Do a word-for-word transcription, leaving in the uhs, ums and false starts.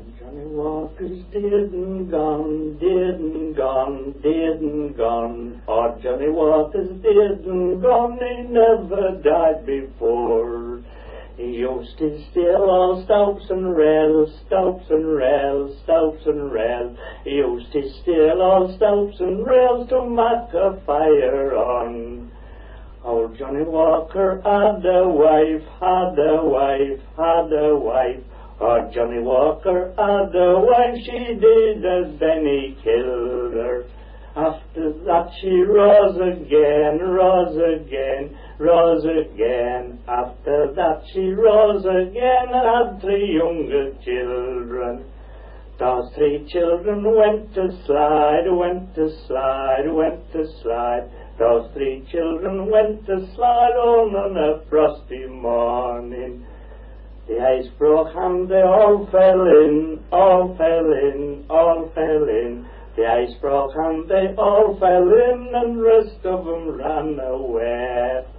Johnny Walker's dead and gone, dead and gone, dead and gone. Oh, Johnny Walker's dead and gone, he never died before. He used to steal all stops and rails, stops and rails, stops and rails. He used to steal all stops and rails to make a fire on. Old Johnny Walker had a wife, had a wife, had a wife. Oh, Johnny Walker had a wife, she did, and then he killed her. After that she rose again, rose again, rose again. After that she rose again and had three younger children. Those three children went to slide, went to slide, went to slide. Those three children went to slide on a frosty morning. The ice broke and they all fell in, all fell in, all fell in. The ice broke and they all fell in and the rest of them ran away.